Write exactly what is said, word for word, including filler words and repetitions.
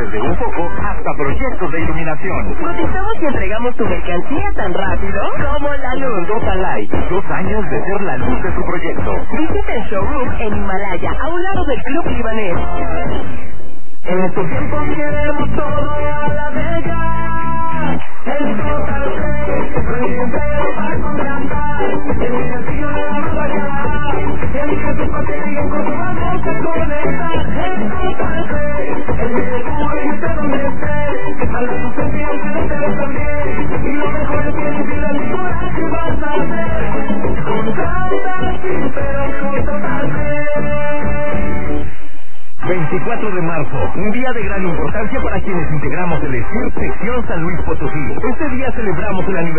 desde un foco hasta proyectos de iluminación. Cotizamos y entregamos tu mercancía tan rápido como la luz. Total Light, dos años de ser la luz de su proyecto. Visita el showroom en Himalaya, a un lado del Club Libanés. En estos tiempos queremos todo a la bella. El Total Play, proyecto para contratar. El sencillo de la nueva llamada. El que tu batería con tu vamos a conectar. El Total Play, el de Cuba y esté donde esté. A la sustancia que te ves también. Y lo mejor es que ni si la lectura que vas a hacer. Contrata sin pero con Total Play. veinticuatro de marzo, un día de gran importancia para quienes integramos el E S I R sección San Luis Potosí. Este día celebramos el aniversario